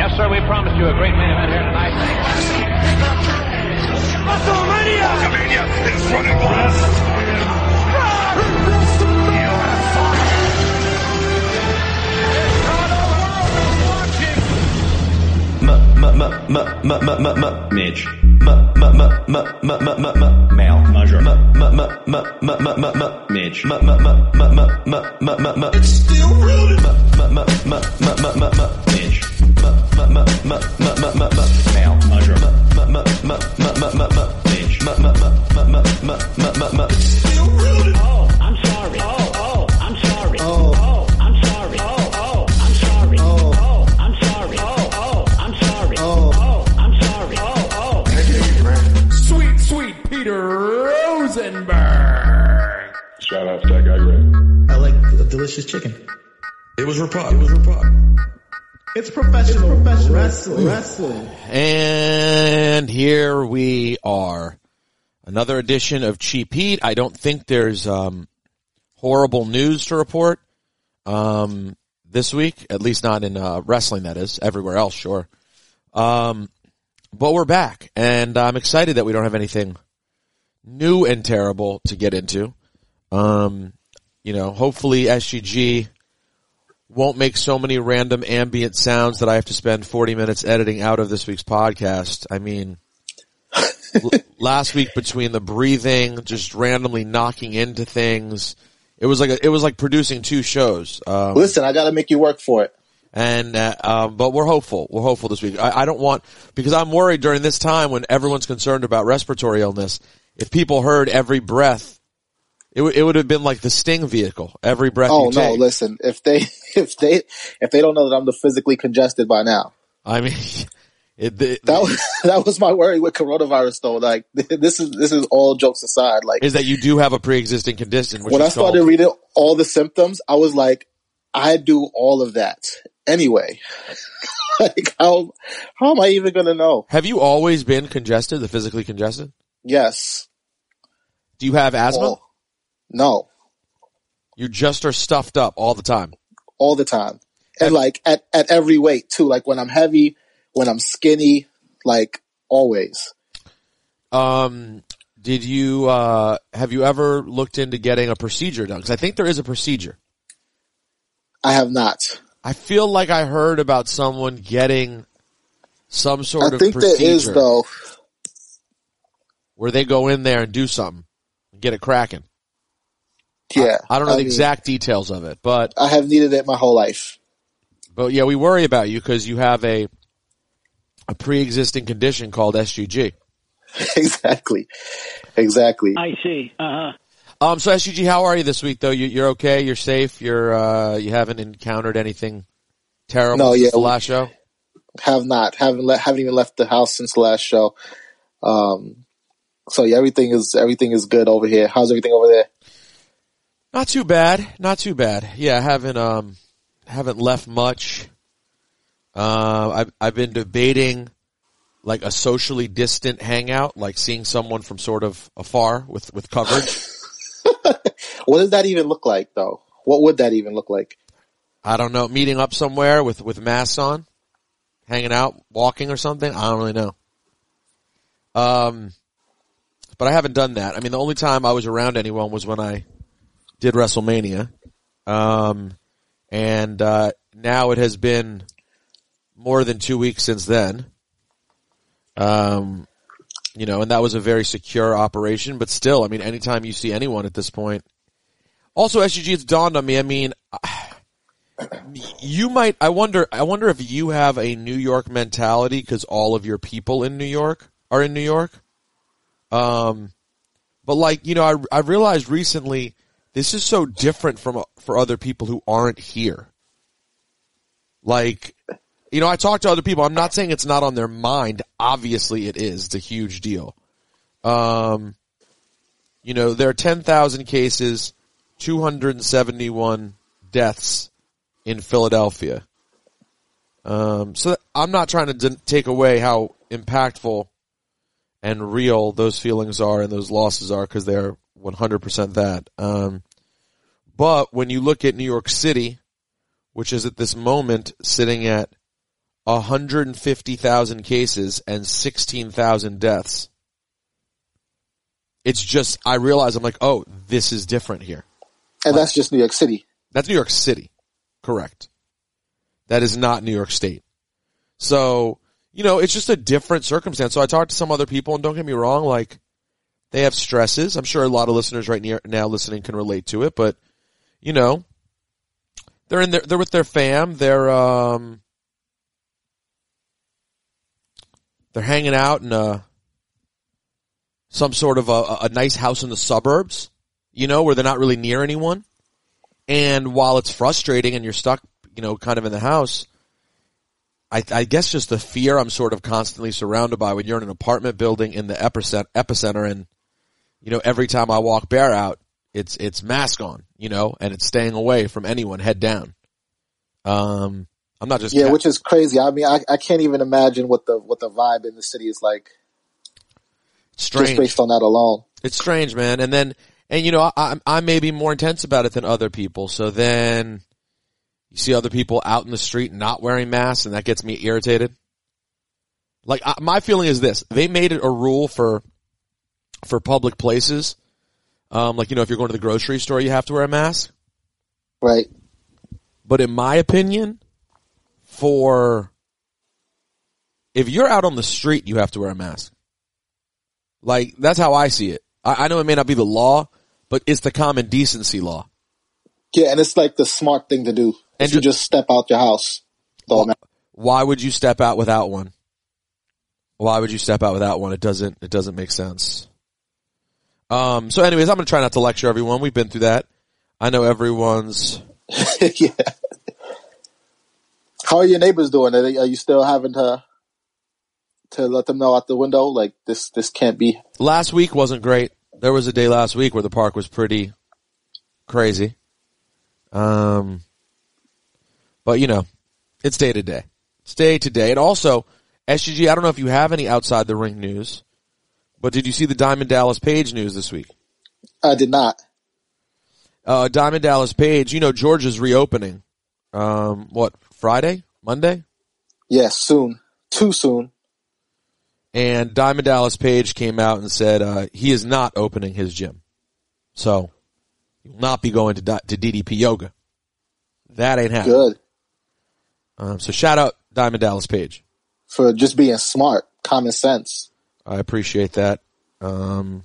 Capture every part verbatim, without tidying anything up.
Yes, sir, we promised you a great main event here tonight. WrestleMania! WrestleMania is running wild. Midge. Male. Measure. Midge. It's still rooted. Midge. Male. Measure. Midge. It's still rooted. Oh, I'm sorry. Oh, oh, I'm sorry. Oh, oh, I'm sorry. Oh, oh, I'm sorry. Oh, oh, I'm sorry. Oh, oh, I'm sorry. Oh, oh, I'm sorry. Oh, oh. Sweet, sweet Peter Rosenberg. Shout out to that guy, Greg. I like a delicious chicken. It was Rapod. It was Rapod. It's professional, it's professional wrestling. wrestling. And here we are. Another edition of Cheap Heat. I don't think there's um, horrible news to report um, this week, at least not in uh, wrestling, that is. Everywhere else, sure. Um, but we're back, and I'm excited that we don't have anything new and terrible to get into. Um, you know, hopefully S G G won't make so many random ambient sounds that I have to spend forty minutes editing out of this week's podcast. I mean, l- last week between the breathing, just randomly knocking into things, it was like a, it was like producing two shows. Um, Listen, I got to make you work for it. And uh, um, but we're hopeful. We're hopeful this week. I, I don't want because I'm worried during this time when everyone's concerned about respiratory illness. If people heard every breath, it would it would have been like the Sting vehicle. Every breath. Oh you no! take. Listen, if they if they if they don't know that I'm the physically congested by now, I mean, it, the, that was that was my worry with coronavirus. Though, like this is this is all jokes aside. Like, is that you do have a pre-existing condition? Which when is I started called, reading all the symptoms, I was like, I do all of that anyway. Like, how how am I even gonna know? have you always been congested? The physically congested? Yes. Do you have asthma? Oh, no. You just are stuffed up all the time. All the time. And like at, at every weight too. Like when I'm heavy, when I'm skinny, like always. Um, did you, uh, have you ever looked into getting a procedure done? Cause I think there is a procedure. I have not. I feel like I heard about someone getting some sort I of think procedure there is though. where they go in there and do something and get it cracking. Yeah. I, I don't know I the mean, exact details of it, but, I have needed it my whole life. but yeah, we worry about you because you have a, a pre-existing condition called S G G. Exactly. Exactly. I see. Uh-huh. Um, so S G G, how are you this week though? You, you're okay? You're safe? You're, uh, you haven't encountered anything terrible No, since yeah, the last show? Have not. Haven't le- haven't even left the house since the last show. Um, so yeah, everything is, everything is good over here. How's everything over there? Not too bad. Not too bad. Yeah, I haven't, um, haven't left much. Uh, I've, I've been debating like a socially distant hangout, like seeing someone from sort of afar with, with coverage. What does that even look like though? What would that even look like? I don't know, meeting up somewhere with, with masks on, hanging out, walking or something. I don't really know. Um, but I haven't done that. I mean, the only time I was around anyone was when I did WrestleMania. Um, and, uh, now it has been more than two weeks since then. Um, you know, and that was a very secure operation, but still, I mean, anytime you see anyone at this point. Also, S G G, it's dawned on me, I mean, you might, I wonder, I wonder if you have a New York mentality because all of your people in New York are in New York. Um, but like, you know, I, I realized recently this is so different from, for other people who aren't here. Like, you know, I talk to other people. I'm not saying it's not on their mind. Obviously it is. It's a huge deal. Um, you know, there are ten thousand cases, two hundred seventy-one deaths in Philadelphia. Um, so I'm not trying to d- take away how impactful and real those feelings are and those losses are because they're one hundred percent that. Um, but when you look at New York City, which is at this moment sitting at one hundred fifty thousand cases and sixteen thousand deaths. It's just, I realize I'm like, oh, this is different here. And that's just New York City. That's New York City. Correct. That is not New York State. So, you know, it's just a different circumstance. So I talked to some other people, and don't get me wrong, like, they have stresses. I'm sure a lot of listeners right near, now listening can relate to it, but, you know, they're in their, they're with their fam. They're, um, they're hanging out in a, some sort of a, a nice house in the suburbs, you know, where they're not really near anyone. And while it's frustrating and you're stuck, you know, kind of in the house, I, I guess just the fear I'm sort of constantly surrounded by when you're in an apartment building in the epicenter, epicenter and, you know, every time I walk bare out, it's, it's mask on, you know, and it's staying away from anyone, head down. Um, I'm not just, yeah, ca- which is crazy. I mean, I, I can't even imagine what the, what the vibe in the city is like. Strange. Just based on that alone. It's strange, man. And then, and you know, I, I may be more intense about it than other people. So then you see other people out in the street not wearing masks, and that gets me irritated. Like, I, my feeling is this. They made it a rule for, for public places. Um, like, you know, if you're going to the grocery store, you have to wear a mask. Right. But in my opinion, for, if you're out on the street, you have to wear a mask. Like, that's how I see it. I, I know it may not be the law, but it's the common decency law. Yeah, and it's like the smart thing to do. And if you ju- just step out your house. Why, why would you step out without one? Why would you step out without one? It doesn't, it doesn't make sense. Um, so anyways, I'm going to try not to lecture everyone. We've been through that. I know everyone's. Yeah. How are your neighbors doing? Are, they, are you still having to, to let them know out the window, like, this, this can't be? Last week wasn't great. There was a day last week where the park was pretty crazy. Um, but you know, it's day to day. It's day to day. And also, S G G, I don't know if you have any outside the ring news, but did you see the Diamond Dallas Page news this week? I did not. Uh, Diamond Dallas Page, you know, Georgia's reopening. Um, what, Friday? Monday? Yes, soon. Too soon. And Diamond Dallas Page came out and said, uh, he is not opening his gym. So, he will not be going to, to D D P Yoga. That ain't happening. Good. Um, so shout out Diamond Dallas Page. For just being smart. Common sense. I appreciate that. Um,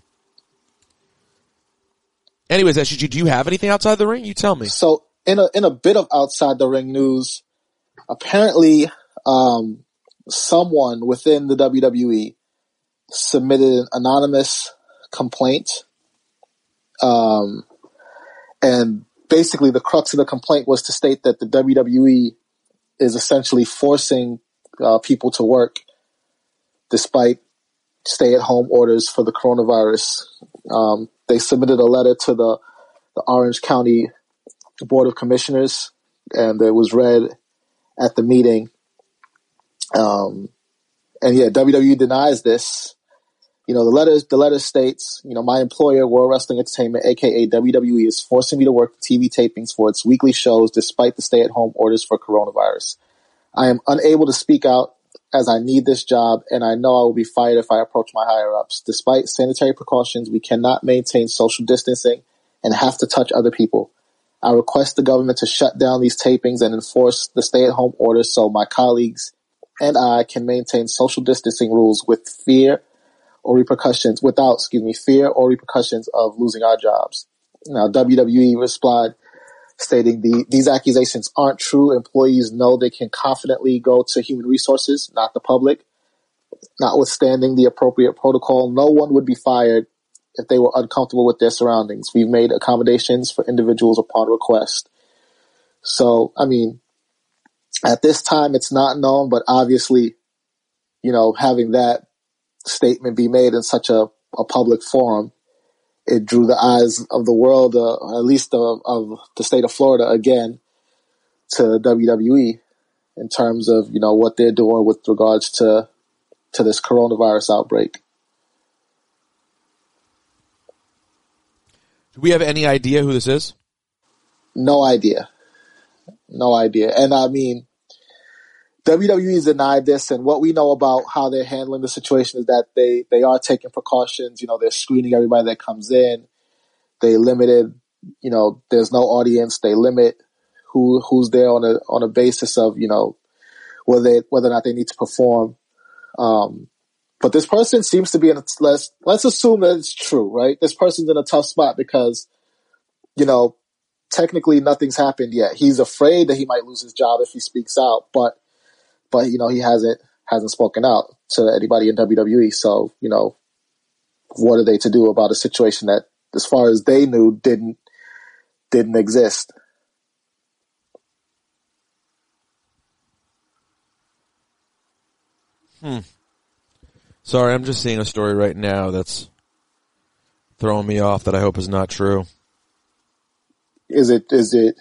anyways, S G G, do you have anything outside the ring? You tell me. So, in a, in a bit of outside the ring news, apparently, um, someone within the W W E submitted an anonymous complaint. Um, and basically the crux of the complaint was to state that the W W E is essentially forcing uh, people to work despite stay-at-home orders for the coronavirus. Um, they submitted a letter to the, the Orange County Board of Commissioners, and it was read at the meeting. Um, and yeah, W W E denies this. You know, the letter, the letter states, you know, my employer, World Wrestling Entertainment, aka W W E, is forcing me to work T V tapings for its weekly shows despite the stay-at-home orders for coronavirus. I am unable to speak out as I need this job, and I know I will be fired if I approach my higher-ups. Despite sanitary precautions, we cannot maintain social distancing and have to touch other people. I request the government to shut down these tapings and enforce the stay-at-home orders so my colleagues and I can maintain social distancing rules with fear or repercussions, without, excuse me, fear or repercussions of losing our jobs. Now, W W E replied, stating the, these accusations aren't true. Employees know they can confidently go to human resources, not the public. Notwithstanding the appropriate protocol, no one would be fired if they were uncomfortable with their surroundings. We've made accommodations for individuals upon request. So, I mean, at this time, it's not known, but obviously, you know, having that statement be made in such a, a public forum, it drew the eyes of the world, uh, at least of, of the state of Florida, again, to W W E in terms of, you know, what they're doing with regards to to this coronavirus outbreak. Do we have any idea who this is? No idea. No idea. And I mean, W W E's denied this, and what we know about how they're handling the situation is that they, they are taking precautions. You know, they're screening everybody that comes in. They limited, you know, there's no audience. They limit who who's there on a on a basis of, you know, whether they, whether or not they need to perform. Um, but this person seems to be in a, let's let's assume that it's true, right? This person's in a tough spot because, you know, technically nothing's happened yet. He's afraid that he might lose his job if he speaks out, but but you know, he hasn't hasn't spoken out to anybody in W W E. So, you know, what are they to do about a situation that, as far as they knew, didn't didn't exist? Hmm. Sorry, I'm just seeing a story right now that's throwing me off that I hope is not true. Is it is it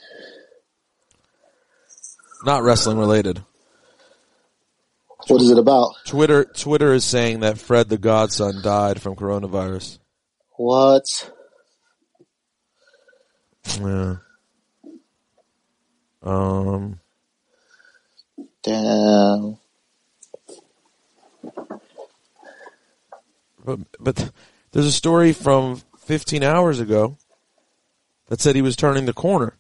not wrestling related? What is it about? Twitter Twitter is saying that Fred the Godson died from coronavirus. What? Yeah. Um. Damn. But, but there's a story from fifteen hours ago that said he was turning the corner.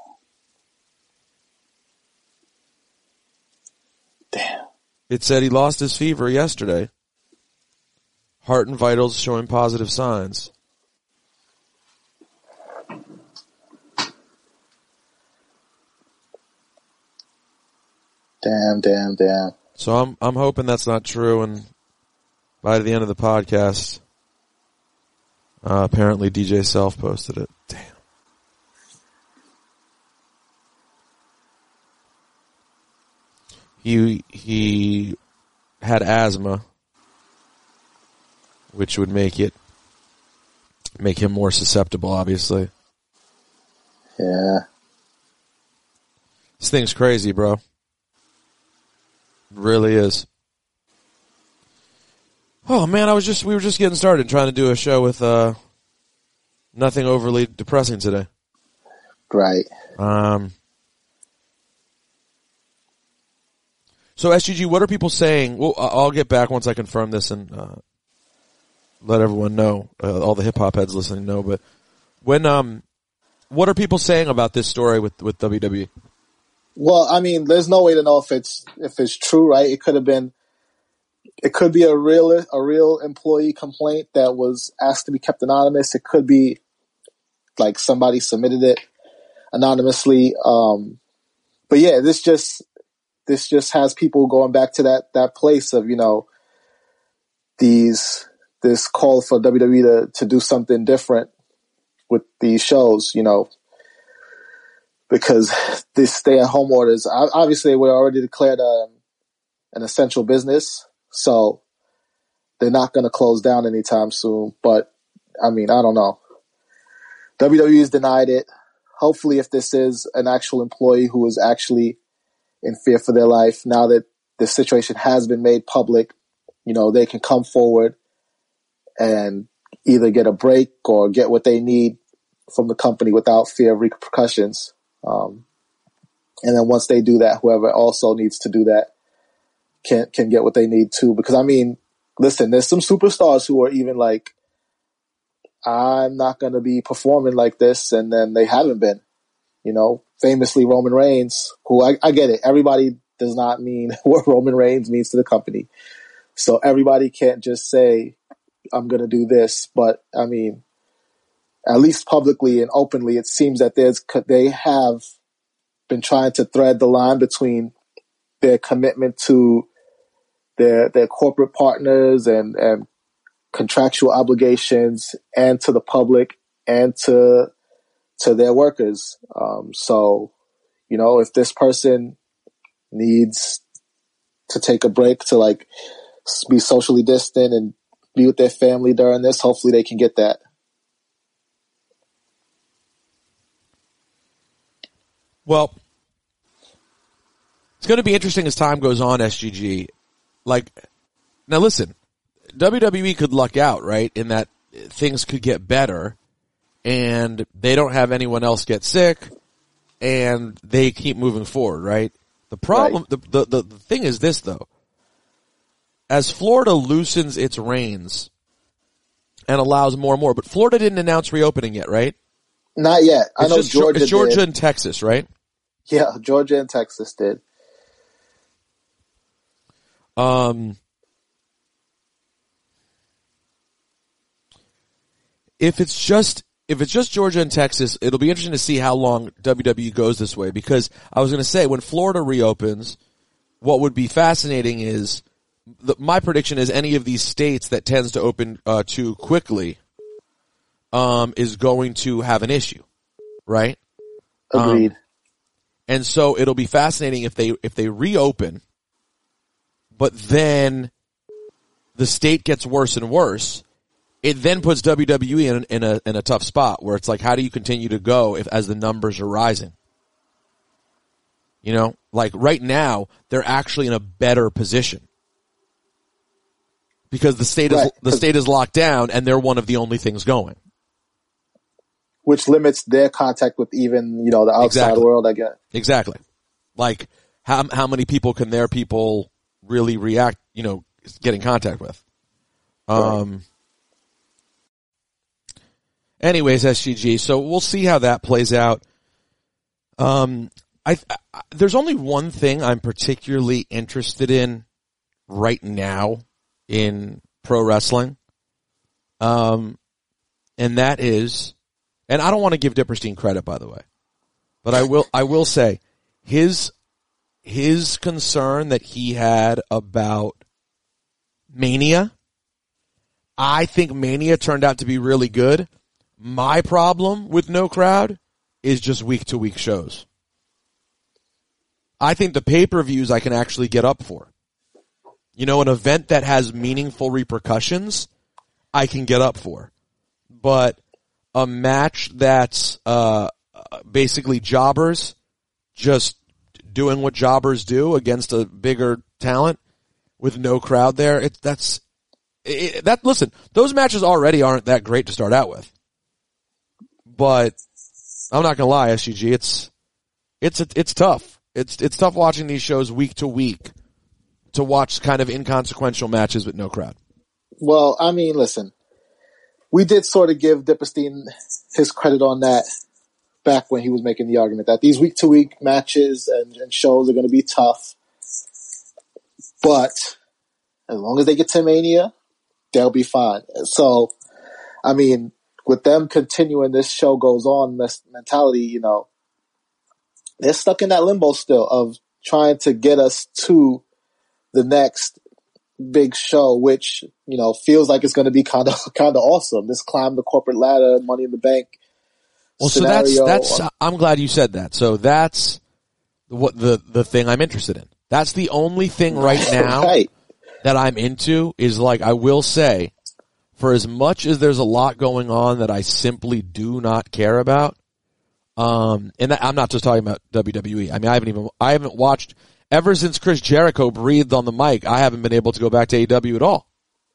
Damn. It said he lost his fever yesterday. Heart and vitals showing positive signs. Damn, damn, damn. So I'm I'm hoping that's not true, and by the end of the podcast, uh, apparently D J Self posted it. Damn. He he had asthma, which would make it make him more susceptible, obviously. Yeah. This thing's crazy, bro. It really is. Oh man, I was just we were just getting started trying to do a show with uh nothing overly depressing today. Right. Um So S G G, what are people saying? Well, I'll get back once I confirm this and uh, let everyone know, uh, all the hip hop heads listening know. But when, um, what are people saying about this story with with W W E? Well, I mean, there's no way to know if it's if it's true, right? It could have been, it could be a real a real employee complaint that was asked to be kept anonymous. It could be like somebody submitted it anonymously. Um, but yeah, this just. This just has people going back to that, that place of, you know, these, this call for W W E to, to do something different with these shows, you know, because these stay at home orders, obviously we're already declared um, an essential business. So they're not going to close down anytime soon. But I mean, I don't know. W W E has denied it. Hopefully if this is an actual employee who is actually in fear for their life, now that the situation has been made public, you know, they can come forward and either get a break or get what they need from the company without fear of repercussions. Um, and then once they do that, whoever also needs to do that can, can get what they need too. Because I mean, listen, there's some superstars who are even like, I'm not going to be performing like this. And then they haven't been. You know, famously Roman Reigns, who I, I get it. Everybody does not mean what Roman Reigns means to the company. So everybody can't just say, I'm going to do this. But I mean, at least publicly and openly, it seems that there's, they have been trying to thread the line between their commitment to their, their corporate partners and, and contractual obligations and to the public and to, to their workers. Um, so, you know, if this person needs to take a break to like be socially distant and be with their family during this, hopefully they can get that. Well, it's going to be interesting as time goes on, S G G. Like, now listen, W W E could luck out, right? In that things could get better and they don't have anyone else get sick and they keep moving forward, right? The problem, Right. the, the, the, the thing is this though. As Florida loosens its reins and allows more and more, but Florida didn't announce reopening yet, right? Not yet. I It's know just Geor- Georgia it's Georgia did. and Texas, right? Yeah, Georgia and Texas did. Um, if it's just if it's just Georgia and Texas, it'll be interesting to see how long W W E goes this way. Because I was going to say, when Florida reopens, what would be fascinating is the, my prediction is any of these states that tends to open uh, too quickly um, is going to have an issue, right? Agreed. Um, and so it'll be fascinating if they if they reopen, but then the state gets worse and worse. It then puts W W E in, in a in a tough spot where it's like, how do you continue to go if as the numbers are rising? You know, like right now they're actually in a better position because the state is Right. the state is locked down and they're one of the only things going. Which limits their contact with even, you know, the outside Exactly. world, I guess. Exactly. Like how how many people can their people really react, you know, get in contact with? Um Anyways, S G G, so we'll see how that plays out. Um I, I there's only one thing I'm particularly interested in right now in pro wrestling. Um and that is, and I don't want to give Dipperstein credit, by the way, but I will, I will say his, his concern that he had about Mania, I think Mania turned out to be really good. My problem with no crowd is just week to week shows. I think the pay-per-views I can actually get up for. You know, an event that has meaningful repercussions, I can get up for. But a match that's uh basically jobbers just doing what jobbers do against a bigger talent with no crowd there, it that's it, that listen, those matches already aren't that great to start out with. But I'm not going to lie, S G G, it's it's it's tough. It's it's tough watching these shows week to week to watch kind of inconsequential matches with no crowd. Well, I mean, listen, we did sort of give Dipperstein his credit on that back when he was making the argument that these week-to-week matches and, and shows are going to be tough. But as long as they get to Mania, they'll be fine. So, I mean, with them continuing this show goes on this mentality, you know, they're stuck in that limbo still of trying to get us to the next big show, which, you know, feels like it's going to be kind of kind of awesome. This climb the corporate ladder, Money in the Bank. Well, scenario. so that's that's. I'm glad you said that. So that's what the the thing I'm interested in. That's the only thing right now right. that I'm into is, like, I will say, for as much as there's a lot going on that I simply do not care about, um, and I'm not just talking about W W E. I mean, I haven't even I haven't watched. Ever since Chris Jericho breathed on the mic, I haven't been able to go back to A E W at all.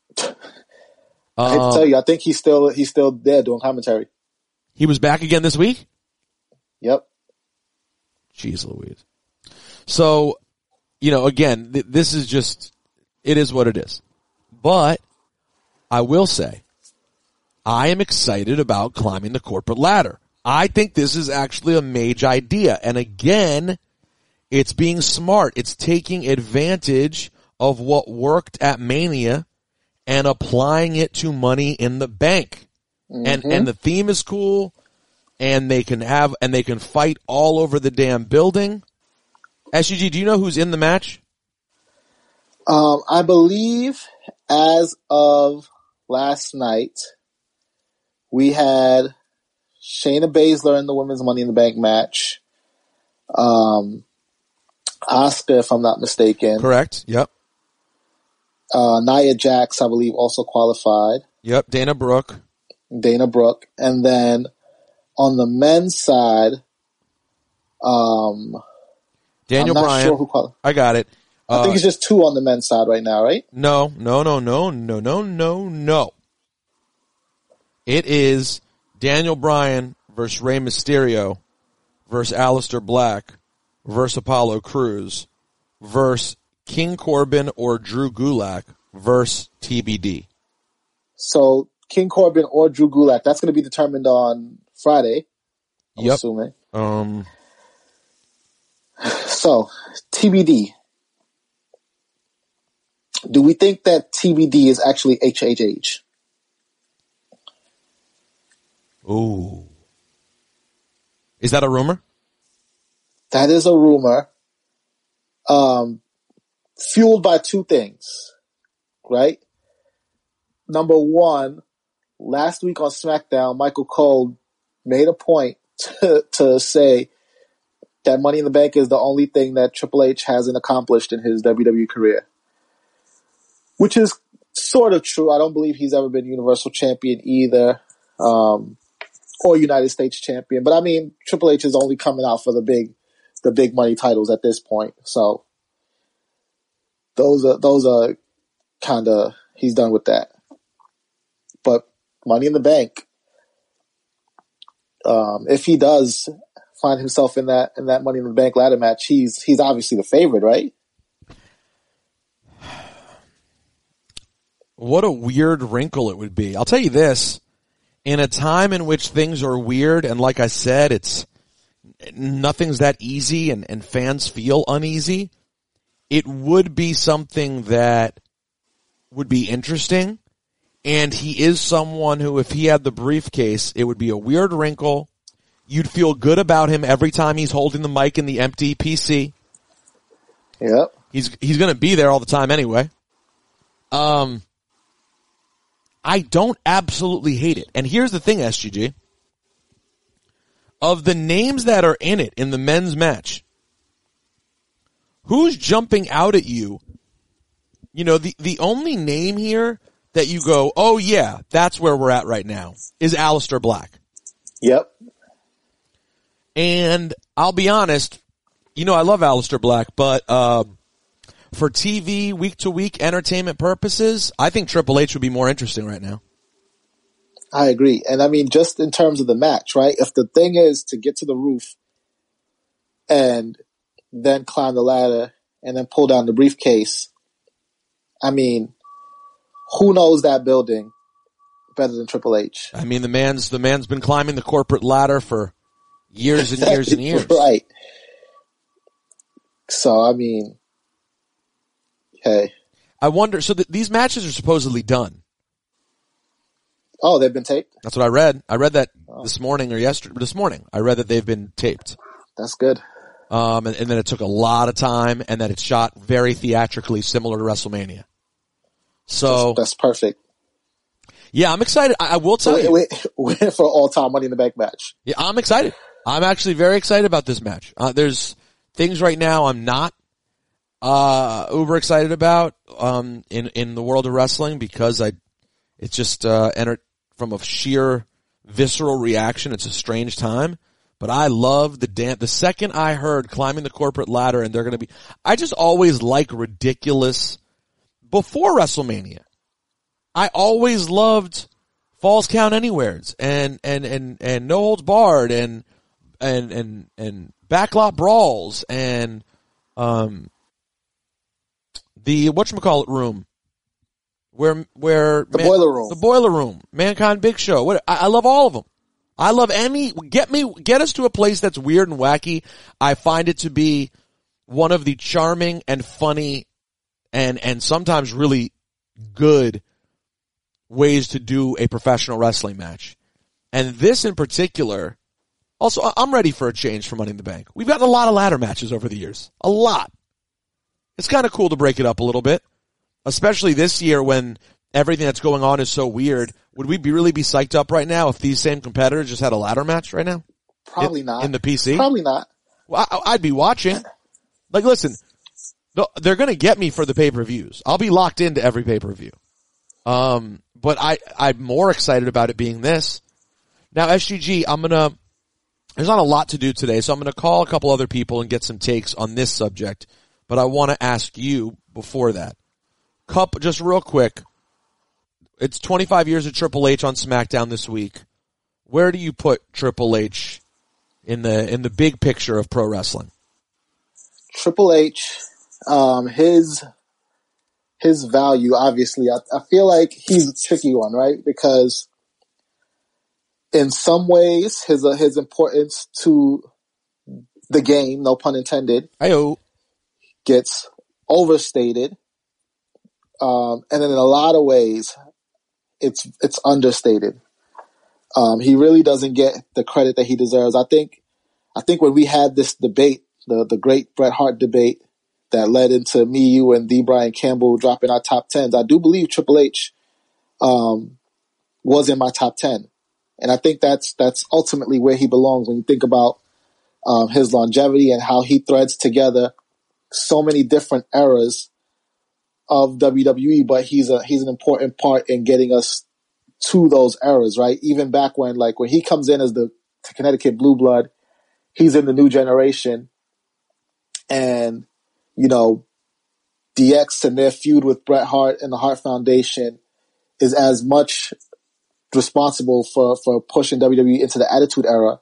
I hate to Um, tell you, I think he's still he's still there doing commentary. He was back again this week? Yep. Jeez Louise. So, you know, again, th- this is just, it is what it is. But I will say, I am excited about climbing the corporate ladder. I think this is actually a mage idea. And again, it's being smart. It's taking advantage of what worked at Mania and applying it to Money in the Bank. Mm-hmm. And and the theme is cool, and they can have and they can fight all over the damn building. S G G, do you know who's in the match? Um, I believe as of last night, we had Shayna Baszler in the Women's Money in the Bank match. Um, Asuka, if I'm not mistaken. Correct. Yep. Uh, Nia Jax, I believe, also qualified. Yep. Dana Brooke. Dana Brooke. And then on the men's side, um, Daniel I'm not Bryan. sure who qualified. I got it. I Uh, think it's just two on the men's side right now, right? no, no, no, no, no, no, no, no. It is Daniel Bryan versus Rey Mysterio versus Aleister Black versus Apollo Crews versus King Corbin or Drew Gulak versus T B D. So King Corbin or Drew Gulak, that's going to be determined on Friday, I'm yep. assuming. Um, so, T B D. Do we think that T B D is actually H H H? ooh. Is that a rumor? That is a rumor. Um, fueled by two things, right? Number one, last week on SmackDown, Michael Cole made a point to, to say that Money in the Bank is the only thing that Triple H hasn't accomplished in his W W E career. Which is sort of true. I don't believe he's ever been Universal Champion either, um, or United States Champion. But I mean, Triple H is only coming out for the big, the big money titles at this point. So those are those are kind of he's done with that. But Money in the Bank, um, if he does find himself in that in that Money in the Bank ladder match, he's he's obviously the favorite, right? What a weird wrinkle it would be. I'll tell you this, in a time in which things are weird, and like I said, it's nothing's that easy and, and fans feel uneasy, it would be something that would be interesting. And he is someone who, if he had the briefcase, it would be a weird wrinkle. You'd feel good about him every time he's holding the mic in the empty P C. Yep. He's, he's gonna be there all the time anyway. Um, I don't absolutely hate it. And here's the thing, S G G. Of the names that are in it in the men's match, who's jumping out at you? You know, the, the only name here that you go, oh yeah, that's where we're at right now, is Aleister Black. Yep. And I'll be honest, you know I love Aleister Black, but uh, for T V, week-to-week entertainment purposes, I think Triple H would be more interesting right now. I agree. And I mean, just in terms of the match, right? If the thing is to get to the roof and then climb the ladder and then pull down the briefcase, I mean, who knows that building better than Triple H? I mean, the man's the man's been climbing the corporate ladder for years and years and years. Right. So, I mean, hey. I wonder, so th- these matches are supposedly done. Oh, they've been taped? That's what I read. I read that oh. this morning or yesterday. This morning, I read that they've been taped. That's good. Um, and, and then it took a lot of time, and that it's shot very theatrically, similar to WrestleMania. So that's, that's perfect. Yeah, I'm excited. I, I will tell so you, we, we went for an all-time Money in the Bank match. Yeah, I'm excited. I'm actually very excited about this match. Uh, there's things right now I'm not uh uber excited about um in in the world of wrestling because I it's just uh entered from a sheer visceral reaction. It's a strange time, but I love the dance. The second I heard climbing the corporate ladder and they're going to be, I just always like ridiculous. Before WrestleMania, I always loved Falls Count Anywheres and and and and No Holds Barred and and and and backlot brawls and um the whatchamacallit room where where the man, boiler room the boiler room Mankind Big Show. What I, I love all of them. I love any get me get us to a place that's weird and wacky. I find it to be one of the charming and funny and and sometimes really good ways to do a professional wrestling match. And this in particular, also I'm ready for a change for Money in the Bank. We've gotten a lot of ladder matches over the years. A lot. It's kind of cool to break it up a little bit, especially this year when everything that's going on is so weird. Would we be really be psyched up right now if these same competitors just had a ladder match right now? Probably in, not. In the P C? Probably not. Well, I, I'd be watching. Like, listen, they're going to get me for the pay-per-views. I'll be locked into every pay-per-view. Um, but I, I'm more excited about it being this. Now, S G G, I'm going to, there's not a lot to do today, so I'm going to call a couple other people and get some takes on this subject. But I want to ask you before that. Cup, just real quick. It's twenty-five years of Triple H on SmackDown this week. Where do you put Triple H in the, in the big picture of pro wrestling? Triple H, um, his his value, obviously, I, I feel like he's a tricky one, right? Because in some ways, his uh, his importance to the game, no pun intended, Ayo. gets overstated, um, and then in a lot of ways, it's it's understated. Um, he really doesn't get the credit that he deserves. I think, I think when we had this debate, the the great Bret Hart debate that led into me, you, and D. Brian Campbell dropping our top tens, I do believe Triple H um, was in my top ten, and I think that's that's ultimately where he belongs when you think about um, his longevity and how he threads together so many different eras of W W E. But he's a he's an important part in getting us to those eras, right? Even back when, like, when he comes in as the Connecticut Blue Blood, he's in the new generation, and you know, D X and their feud with Bret Hart and the Hart Foundation is as much responsible for for pushing W W E into the Attitude Era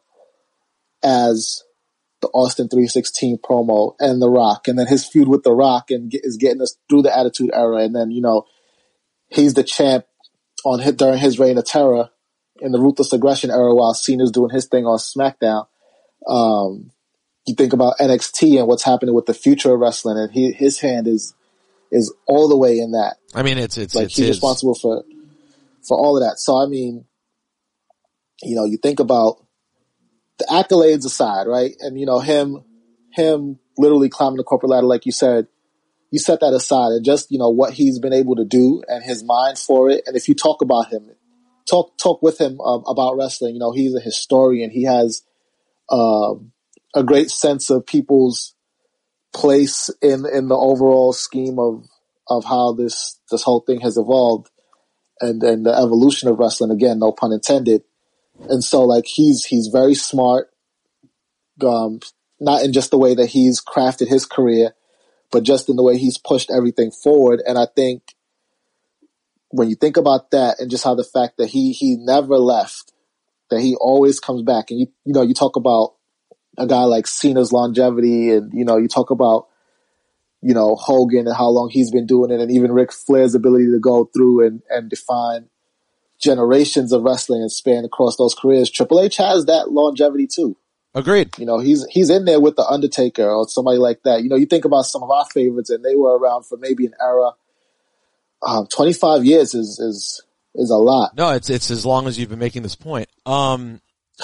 as the Austin three sixteen promo and The Rock, and then his feud with The Rock and get, is getting us through the Attitude Era, and then, you know, he's the champ on hit during his reign of terror in the Ruthless Aggression era while Cena's doing his thing on SmackDown. Um, you think about N X T and what's happening with the future of wrestling, and he, his hand is is all the way in that. I mean, it's it's like it's he's his. responsible for for all of that. So I mean, you know, you think about the accolades aside, right? And you know, him him literally climbing the corporate ladder, like you said. You set that aside and just, you know, what he's been able to do and his mind for it. And if you talk about him, talk talk with him um, about wrestling, you know, he's a historian. He has um, a great sense of people's place in in the overall scheme of of how this this whole thing has evolved and and the evolution of wrestling. Again, no pun intended. And so, like, he's he's very smart, um, not in just the way that he's crafted his career, but just in the way he's pushed everything forward. And I think when you think about that and just how the fact that he he never left, that he always comes back, and you you know, you talk about a guy like Cena's longevity, and you know, you talk about, you know, Hogan and how long he's been doing it, and even Ric Flair's ability to go through and, and define generations of wrestling and span across those careers. Triple H has that longevity too. Agreed. You know, he's he's in there with the Undertaker or somebody like that. You know, you think about some of our favorites, and they were around for maybe an era. Um, twenty-five years is is is a lot. No, it's it's as long as you've been making this point. Um,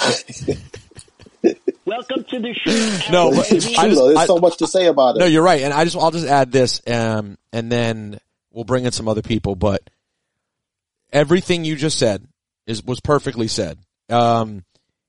Welcome to the show. No, It's but true, I just- though. There's I- so much to say about it. no, you're right, and I just I'll just add this, um, and then we'll bring in some other people. But everything you just said is was perfectly said. Um,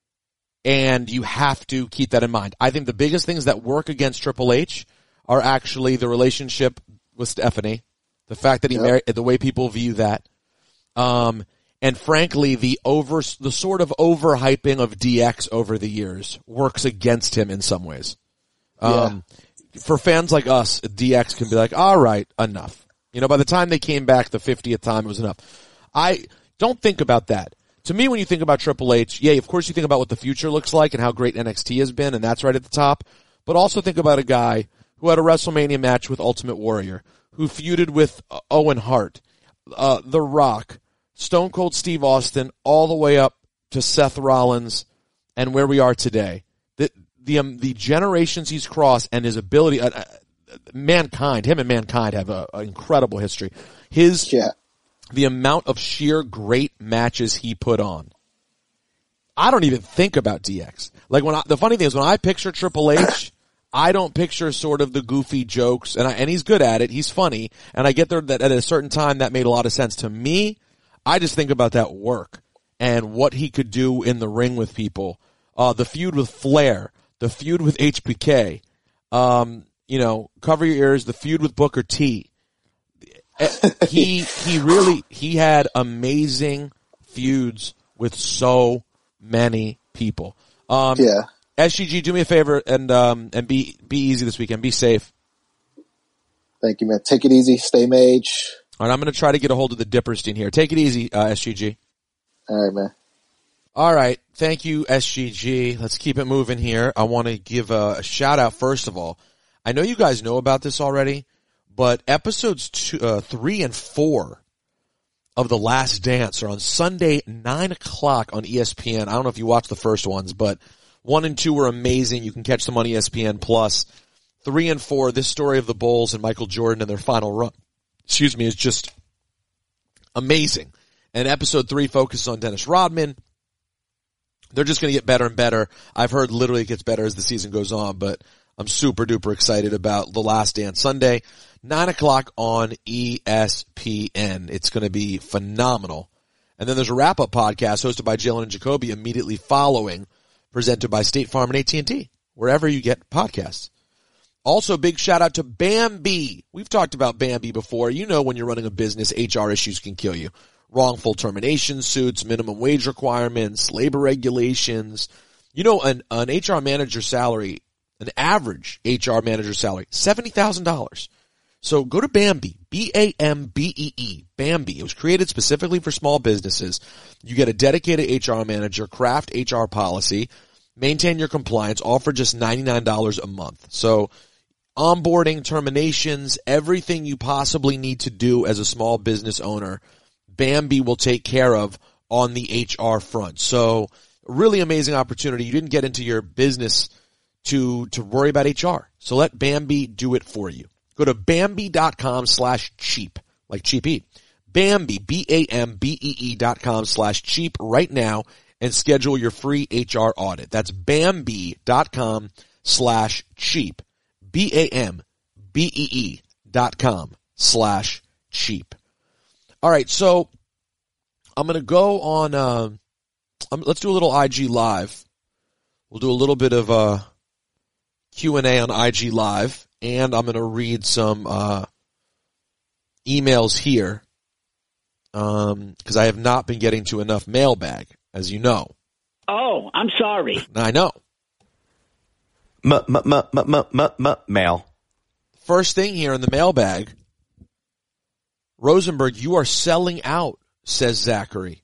And you have to keep that in mind. I think the biggest things that work against Triple H are actually the relationship with Stephanie, the fact that he Yep. married, the way people view that, um, and frankly, the over, the sort of overhyping of D X over the years works against him in some ways. Um, for fans like us, D X can be like, all right, enough. You know, by the time they came back the fiftieth time, it was enough. I don't think about that. To me, when you think about Triple H, yeah, of course you think about what the future looks like and how great N X T has been, and that's right at the top. But also think about a guy who had a WrestleMania match with Ultimate Warrior, who feuded with uh, Owen Hart, uh, The Rock, Stone Cold Steve Austin, all the way up to Seth Rollins, and where we are today. The the um, the generations he's crossed and his ability, uh, uh, Mankind, him and Mankind have a, a incredible history. His Yeah. The amount of sheer great matches he put on. I don't even think about D X. Like when I, the funny thing is when I picture Triple H, I don't picture sort of the goofy jokes, and I, and he's good at it. He's funny, and I get there that at a certain time that made a lot of sense to me. I just think about that work and what he could do in the ring with people. Uh, the feud with Flair, the feud with H B K, um, you know, cover your ears, the feud with Booker T. he he really he had amazing feuds with so many people. Um, Yeah. S G G, do me a favor and um and be be easy this weekend. Be safe. Thank you, man. Take it easy. Stay mage. All right, I'm going to try to get a hold of the Dipperstein here. Take it easy, uh, S G G. All right, man. All right, thank you, S G G. Let's keep it moving here. I want to give a, a shout out first of all. I know you guys know about this already, but episodes two, uh, three and four of The Last Dance are on Sunday, nine o'clock on E S P N. I don't know if you watched the first ones, but one and two were amazing. You can catch them on E S P N Plus. Three and four, this story of the Bulls and Michael Jordan and their final run, excuse me, is just amazing. And episode three focuses on Dennis Rodman. They're just going to get better and better. I've heard literally it gets better as the season goes on, but I'm super duper excited about The Last Dance Sunday, nine o'clock on E S P N. It's going to be phenomenal. And then there's a wrap-up podcast hosted by Jalen and Jacoby immediately following, presented by State Farm and A T and T, wherever you get podcasts. Also, big shout out to Bambi. We've talked about Bambi before. You know when you're running a business, H R issues can kill you. Wrongful termination suits, minimum wage requirements, labor regulations. You know, an, an H R manager salary, an average H R manager salary, seventy thousand dollars. So go to Bambi, B A M B E E, Bambi. It was created specifically for small businesses. You get a dedicated H R manager, craft H R policy, maintain your compliance, all for just ninety-nine dollars a month. So onboarding, terminations, everything you possibly need to do as a small business owner, Bambi will take care of on the H R front. So really amazing opportunity. You didn't get into your business to, to worry about H R. So let Bambi do it for you. Go to Bambi.com slash cheap, like cheap eat. Bambi, B A M B E E dot com slash cheap right now and schedule your free H R audit. That's Bambi.com slash cheap. B A M B E E dot com slash cheap. All right, so I'm going to go on, uh, um, let's do a little I G Live. We'll do a little bit of uh, Q and A on I G Live, and I'm going to read some uh, emails here um, because I have not been getting to enough mailbag, as you know. Oh, I'm sorry. I know. M m m m m m m mail. First thing here in the mailbag, Rosenberg, you are selling out, says Zachary.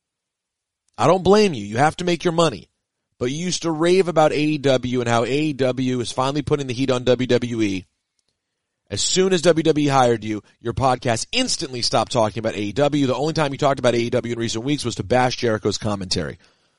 I don't blame you. You have to make your money. But you used to rave about A E W and how A E W is finally putting the heat on W W E. As soon as W W E hired you, your podcast instantly stopped talking about A E W. The only time you talked about A E W in recent weeks was to bash Jericho's commentary.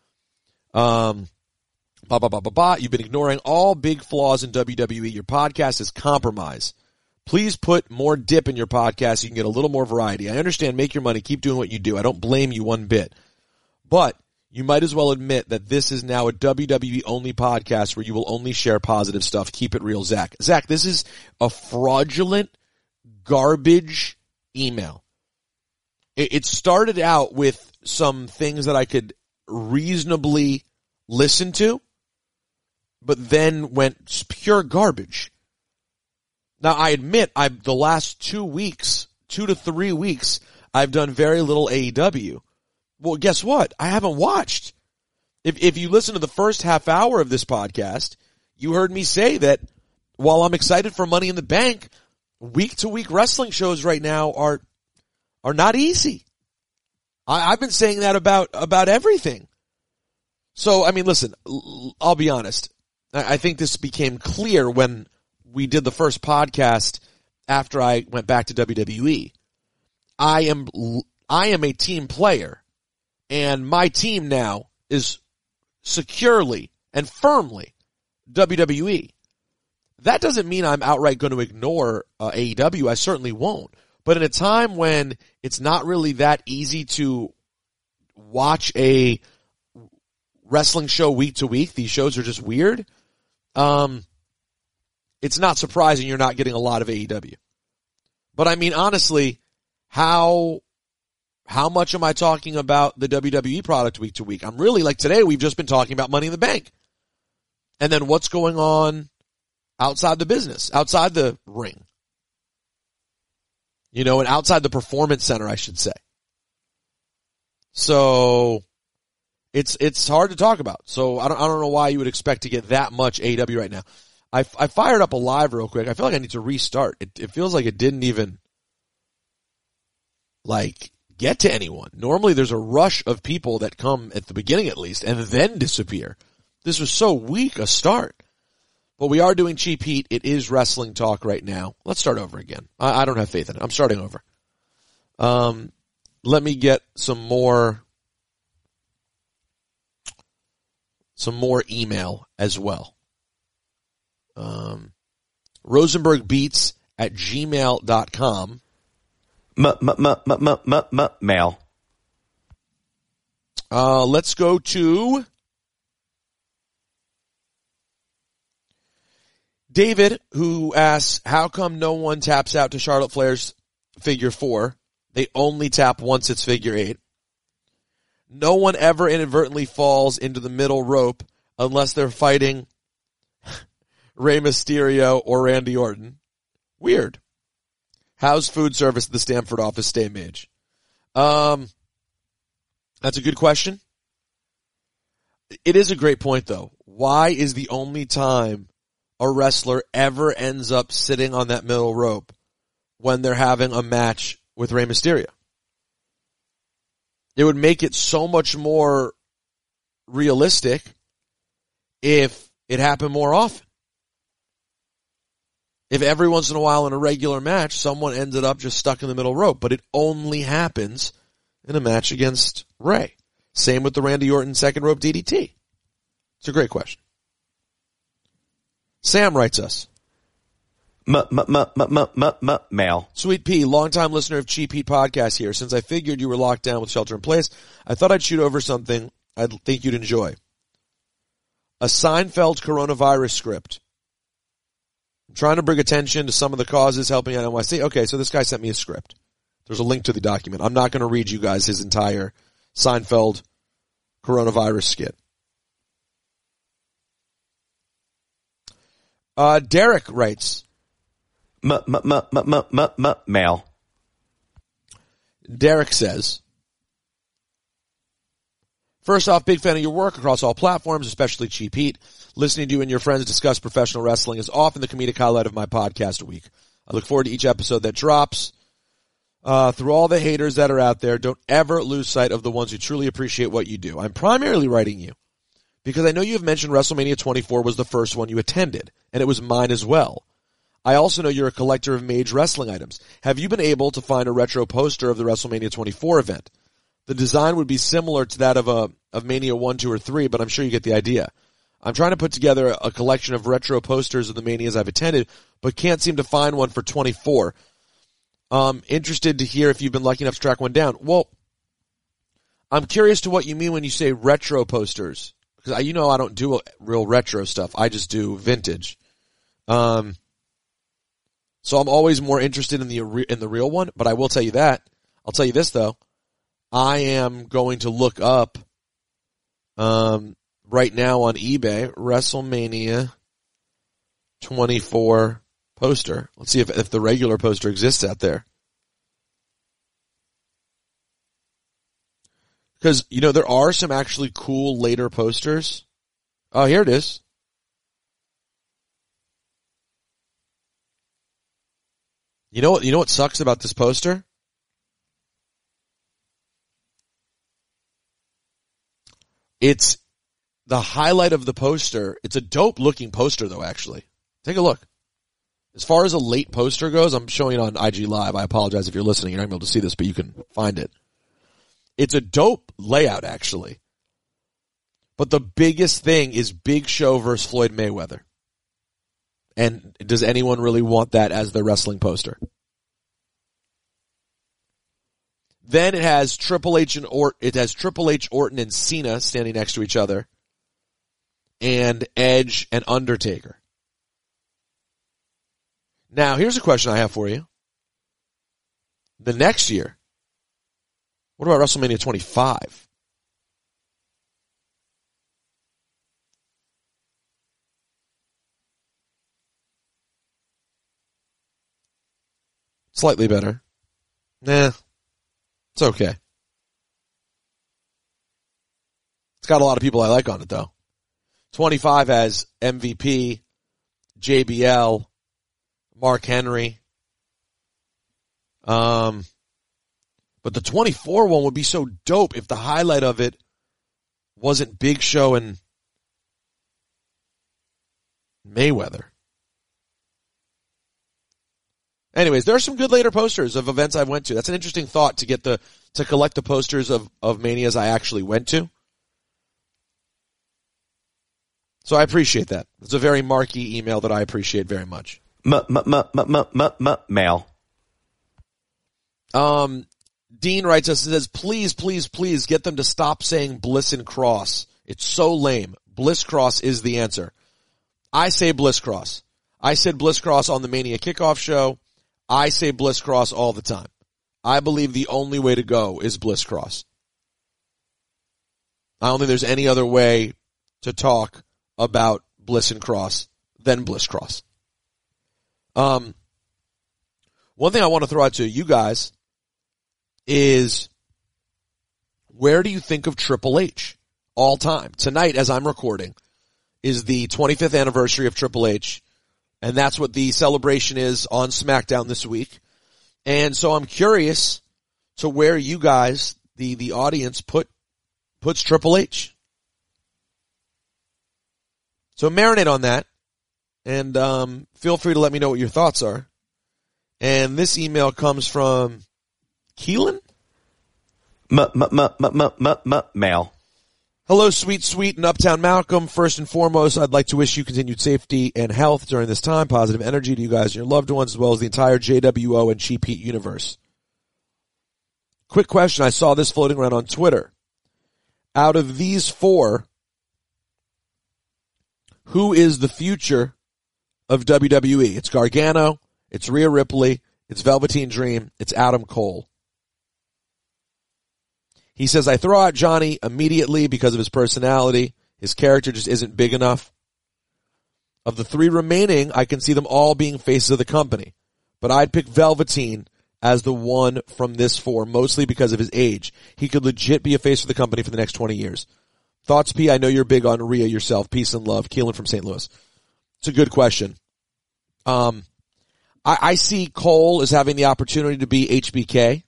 Um, bah, bah, bah, bah, bah. You've been ignoring all big flaws in W W E. Your podcast is compromise. Please put more dip in your podcast so you can get a little more variety. I understand, make your money, keep doing what you do. I don't blame you one bit. But you might as well admit that this is now a W W E-only podcast where you will only share positive stuff. Keep it real, Zach. Zach, this is a fraudulent, garbage email. It, it started out with some things that I could reasonably listen to, but then went pure garbage. Now, I admit, I've the last two weeks, two to three weeks, I've done very little A E W. Well, guess what? I haven't watched. If if you listen to the first half hour of this podcast, you heard me say that while I'm excited for Money in the Bank, week-to-week wrestling shows right now are are not easy. I, I've been saying that about about everything. So, I mean, listen, I'll be honest. I, I think this became clear when we did the first podcast after I went back to W W E. I am, I am a team player, and my team now is securely and firmly W W E. That doesn't mean I'm outright going to ignore uh, A E W. I certainly won't. But in a time when it's not really that easy to watch a wrestling show week to week, these shows are just weird. Um, It's not surprising you're not getting a lot of A E W. But I mean, honestly, how, how much am I talking about the W W E product week to week? I'm really, like today, we've just been talking about Money in the Bank. And then what's going on outside the business, outside the ring. You know, and outside the performance center, I should say. So, it's, it's hard to talk about. So I don't, I don't know why you would expect to get that much A E W right now. I, I fired up a live real quick. I feel like I need to restart. It, it feels like it didn't even, like, get to anyone. Normally there's a rush of people that come at the beginning at least and then disappear. This was so weak a start. But we are doing Cheap Heat. It is wrestling talk right now. Let's start over again. I, I don't have faith in it. I'm starting over. Um, let me get some more, some more email as well. Um, Rosenberg Beats at gmail dot com. M m m m m m m mail. Uh, let's go to David, who asks, how come no one taps out to Charlotte Flair's figure four? They only tap once it's figure eight. No one ever inadvertently falls into the middle rope unless they're fighting Rey Mysterio or Randy Orton. Weird. How's food service at the Stamford office stay mage? Um, that's a good question. It is a great point, though. Why is the only time a wrestler ever ends up sitting on that middle rope when they're having a match with Rey Mysterio? It would make it so much more realistic if it happened more often. If every once in a while in a regular match, someone ended up just stuck in the middle rope, but it only happens in a match against Rey. Same with the Randy Orton second rope D D T. It's a great question. Sam writes us. M m m m m m m mail. Sweet P, longtime listener of Cheap Heat podcast here. Since I figured you were locked down with shelter in place, I thought I'd shoot over something I think you'd enjoy. A Seinfeld coronavirus script. I'm trying to bring attention to some of the causes helping out N Y C. Okay, so this guy sent me a script. There's a link to the document. I'm not going to read you guys his entire Seinfeld coronavirus skit. Uh, Derek writes. M m m m m m m mail. Derek says, first off, big fan of your work across all platforms, especially Cheap Heat. Listening to you and your friends discuss professional wrestling is often the comedic highlight of my podcast a week. I look forward to each episode that drops. Uh, through all the haters that are out there, don't ever lose sight of the ones who truly appreciate what you do. I'm primarily writing you because I know you have mentioned WrestleMania twenty-four was the first one you attended, and it was mine as well. I also know you're a collector of Mage wrestling items. Have you been able to find a retro poster of the WrestleMania twenty-four event? The design would be similar to that of a of Mania one, two, or three, but I'm sure you get the idea. I'm trying to put together a collection of retro posters of the Manias I've attended, but can't seem to find one for twenty-four. Um, interested to hear if you've been lucky enough to track one down. Well, I'm curious to what you mean when you say retro posters, because I, you know I don't do real retro stuff. I just do vintage. Um, so I'm always more interested in the in the real one. But I will tell you that. I'll tell you this though. I am going to look up um, right now on eBay WrestleMania twenty-four poster. Let's see if, if the regular poster exists out there. Because, you know, there are some actually cool later posters. Oh, here it is. You know what, you know what sucks about this poster? It's the highlight of the poster. It's a dope looking poster though, actually. Take a look. As far as a late poster goes, I'm showing it on I G Live. I apologize if you're listening. You're not going to be able to see this, but you can find it. It's a dope layout, actually. But the biggest thing is Big Show versus Floyd Mayweather. And does anyone really want that as their wrestling poster? Then it has Triple H and Orton. It has Triple H, Orton, and Cena standing next to each other, and Edge and Undertaker. Now, here's a question I have for you. The next year, what about WrestleMania twenty-five? Slightly better. Nah, it's okay. It's got a lot of people I like on it, though. twenty-five has M V P, J B L, Mark Henry. Um, but the twenty-four one would be so dope if the highlight of it wasn't Big Show and Mayweather. Anyways, there are some good later posters of events I went to. That's an interesting thought to get the to collect the posters of, of Manias I actually went to. So I appreciate that. It's a very marquee email that I appreciate very much. M m m m m m m mail. Um, Dean writes us and says, please, please, please get them to stop saying Bliss and Cross. It's so lame. Bliss Cross is the answer. I say Bliss Cross. I said Bliss Cross on the Mania Kickoff show. I say Bliss Cross all the time. I believe the only way to go is Bliss Cross. I don't think there's any other way to talk about Bliss and Cross than Bliss Cross. Um, one thing I want to throw out to you guys is, where do you think of Triple H all time? Tonight, as I'm recording, is the twenty-fifth anniversary of Triple H, and that's what the celebration is on SmackDown this week. And so I'm curious to where you guys, the, the audience, put puts Triple H. So marinate on that, and um, feel free to let me know what your thoughts are. And this email comes from Keelan? M m m m m m m mail. Hello, sweet, sweet, and Uptown Malcolm. First and foremost, I'd like to wish you continued safety and health during this time, positive energy to you guys and your loved ones, as well as the entire J W O and Cheap Heat universe. Quick question. I saw this floating around on Twitter. Out of these four, who is the future of W W E? It's Gargano, it's Rhea Ripley, it's Velveteen Dream, it's Adam Cole. He says, I throw out Johnny immediately because of his personality. His character just isn't big enough. Of the three remaining, I can see them all being faces of the company. But I'd pick Velveteen as the one from this four, mostly because of his age. He could legit be a face of the company for the next twenty years. Thoughts, P? I know you're big on Rhea yourself. Peace and love. Keelan from Saint Louis. It's a good question. Um, I, I see Cole as having the opportunity to be H B K.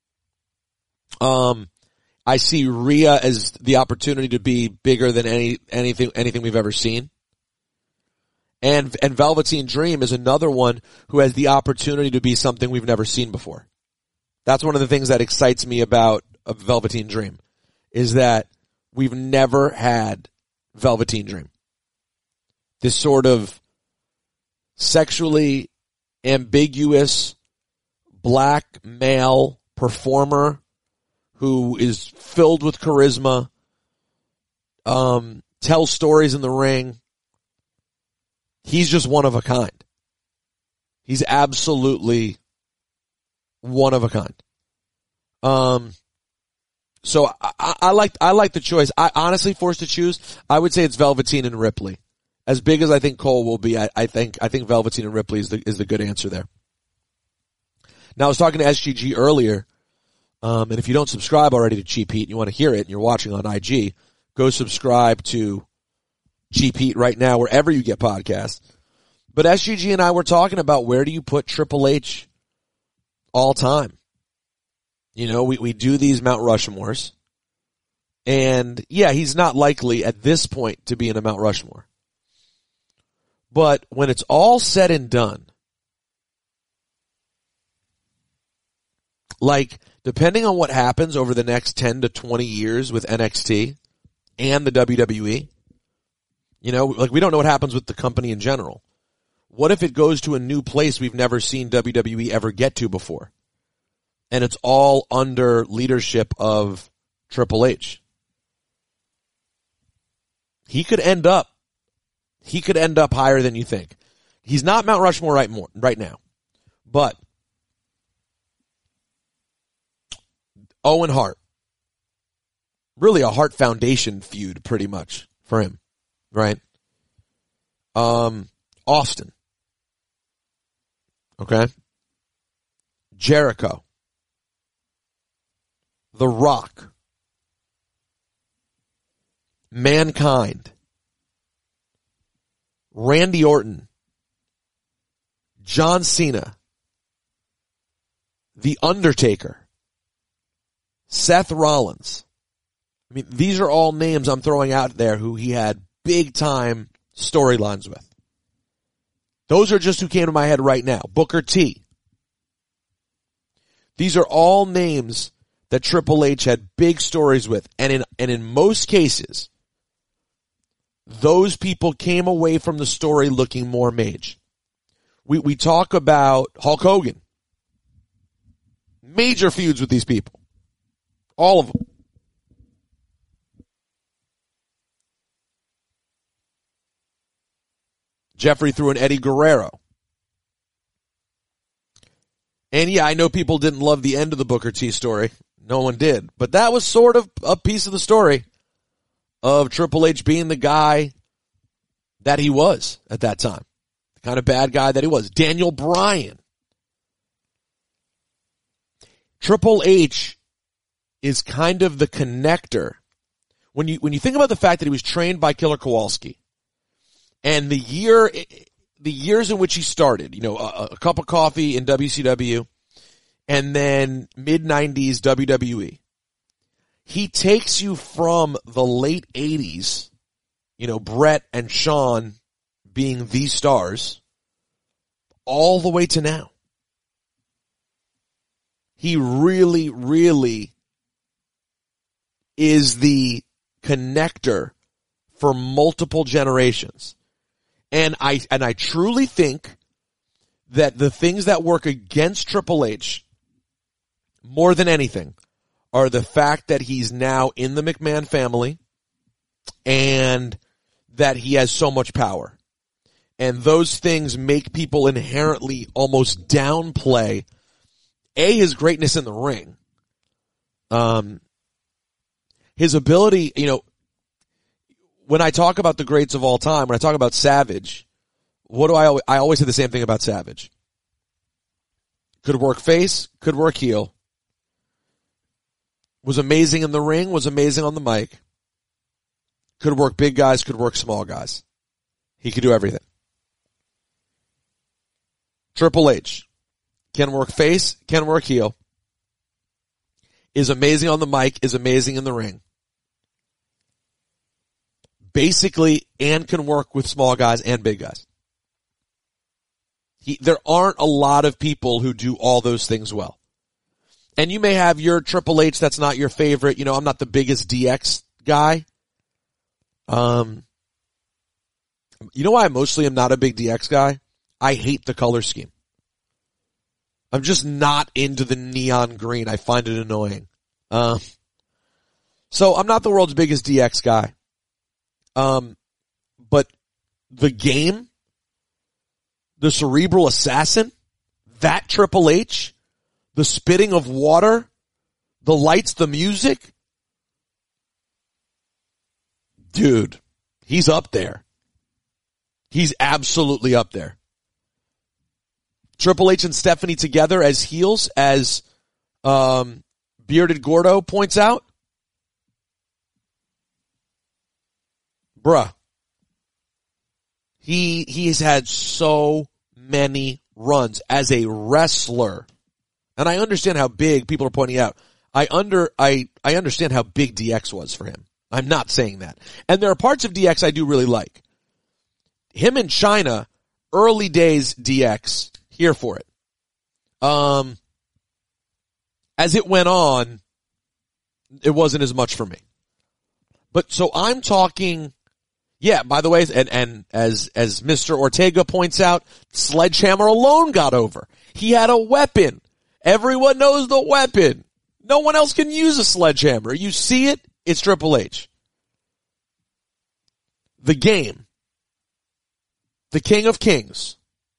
Um, I see Rhea as the opportunity to be bigger than any anything anything we've ever seen. And and Velveteen Dream is another one who has the opportunity to be something we've never seen before. That's one of the things that excites me about a Velveteen Dream, is that we've never had Velveteen Dream. This sort of sexually ambiguous black male performer who is filled with charisma, um, tells stories in the ring. He's just one of a kind. He's absolutely one of a kind. Um, so I, I like I like the choice. I honestly, forced to choose, I would say it's Velveteen and Ripley. As big as I think Cole will be, I, I think I think Velveteen and Ripley is the is the good answer there. Now, I was talking to S G G earlier. Um, and if you don't subscribe already to Cheap Heat and you want to hear it and you're watching on I G, go subscribe to Cheap Heat right now wherever you get podcasts. But S G G and I were talking about, where do you put Triple H all time? You know, we, we do these Mount Rushmores. And yeah, he's not likely at this point to be in a Mount Rushmore. But when it's all said and done, like, depending on what happens over the next ten to twenty years with N X T and the W W E, you know, like, we don't know what happens with the company in general. What if it goes to a new place we've never seen W W E ever get to before? And it's all under leadership of Triple H. He could end up, he could end up higher than you think. He's not Mount Rushmore right more, right now. But Owen Hart. Really a Hart Foundation feud, pretty much, for him. Right? Um, Austin. Okay? Jericho. The Rock. Mankind. Randy Orton. John Cena. The Undertaker. Seth Rollins. I mean, these are all names I'm throwing out there who he had big time storylines with. Those are just who came to my head right now. Booker T. These are all names that Triple H had big stories with. And in, and in most cases, those people came away from the story looking more mage. We, we talk about Hulk Hogan. Major feuds with these people. All of them. Jeffrey threw in Eddie Guerrero. And yeah, I know people didn't love the end of the Booker T story. No one did. But that was sort of a piece of the story of Triple H being the guy that he was at that time. The kind of bad guy that he was. Daniel Bryan. Triple H is kind of the connector. When you, when you think about the fact that he was trained by Killer Kowalski, and the year, the years in which he started, you know, a, a cup of coffee in W C W, and then mid nineties W W E. He takes you from the late eighties, you know, Brett and Shawn being the stars, all the way to now. He really, really is the connector for multiple generations. And I, and I truly think that the things that work against Triple H more than anything are the fact that he's now in the McMahon family and that he has so much power. And those things make people inherently almost downplay, A, his greatness in the ring. Um, his ability, you know, when I talk about the greats of all time, when I talk about Savage, what do I always, I always say the same thing about Savage. Could work face, could work heel. Was amazing in the ring, was amazing on the mic. Could work big guys, could work small guys. He could do everything. Triple H can work face, can work heel. Is amazing on the mic, is amazing in the ring. Basically, and can work with small guys and big guys. He, there aren't a lot of people who do all those things well. And you may have your Triple H that's not your favorite. You know, I'm not the biggest D X guy. Um, you know why I mostly am not a big D X guy? I hate the color scheme. I'm just not into the neon green. I find it annoying. Um, uh, so I'm not the world's biggest D X guy. Um, but the game, the cerebral assassin, that Triple H, the spitting of water, the lights, the music, dude, he's up there. He's absolutely up there. Triple H and Stephanie together as heels, as um, Bearded Gordo points out. Bruh. He, he's had so many runs as a wrestler. And I understand how big people are pointing out. I under, I, I understand how big D X was for him. I'm not saying that. And there are parts of D X I do really like. Him in China, early days D X, here for it. Um, as it went on, it wasn't as much for me. But so I'm talking, yeah, by the way, and, and as, as Mister Ortega points out, Sledgehammer alone got over. He had a weapon. Everyone knows the weapon. No one else can use a sledgehammer. You see it, it's Triple H. The Game. The King of Kings.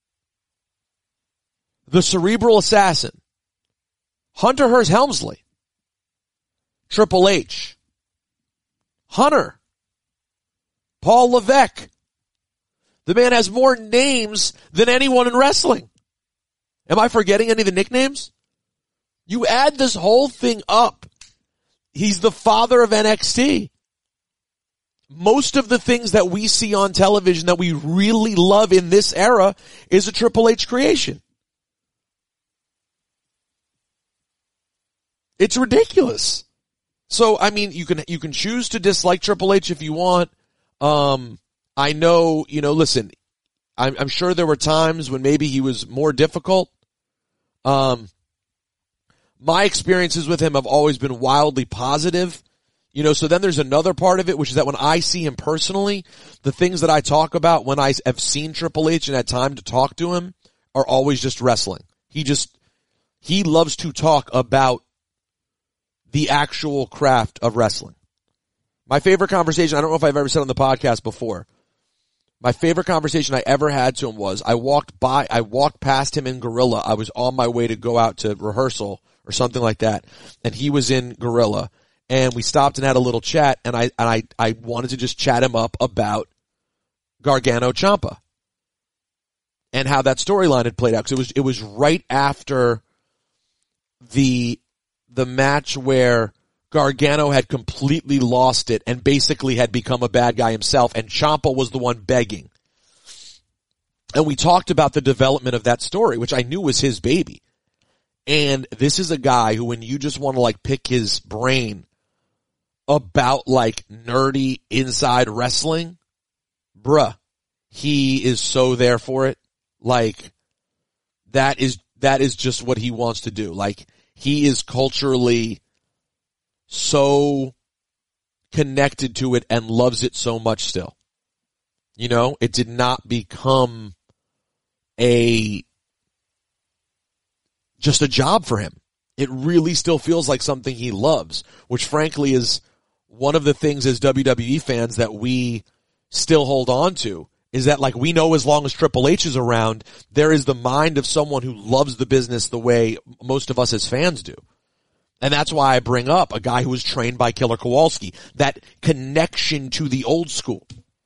The Cerebral Assassin. Hunter Hearst Helmsley. Triple H. Hunter. Paul Levesque. The man has more names than anyone in wrestling. Am I forgetting any of the nicknames? You add this whole thing up. He's the father of N X T. Most of the things that we see on television that we really love in this era is a Triple H creation. It's ridiculous. So, I mean, you can, you can choose to dislike Triple H if you want. Um, I know, you know, listen, I'm, I'm sure there were times when maybe he was more difficult. Um, my experiences with him have always been wildly positive. You know, so then there's another part of it, which is that when I see him personally, the things that I talk about when I have seen Triple H and had time to talk to him are always just wrestling. He just, he loves to talk about the actual craft of wrestling. My favorite conversation, I don't know if I've ever said on the podcast before, my favorite conversation I ever had to him was, I walked by, I walked past him in Gorilla. I was on my way to go out to rehearsal or something like that, and he was in Gorilla. And we stopped and had a little chat, and I and I, I wanted to just chat him up about Gargano Ciampa and how that storyline had played out. Because it was it was right after the the match where Gargano had completely lost it and basically had become a bad guy himself, and Ciampa was the one begging. And we talked about the development of that story, which I knew was his baby. And this is a guy who, when you just want to like pick his brain about like nerdy inside wrestling, bruh, he is so there for it. Like that is, that is just what he wants to do. Like he is culturally so connected to it and loves it so much still. You know, it did not become a, just a job for him. It really still feels like something he loves, which frankly is one of the things as W W E fans that we still hold on to, is that like we know as long as Triple H is around, there is the mind of someone who loves the business the way most of us as fans do. And that's why I bring up a guy who was trained by Killer Kowalski, that connection to the old school.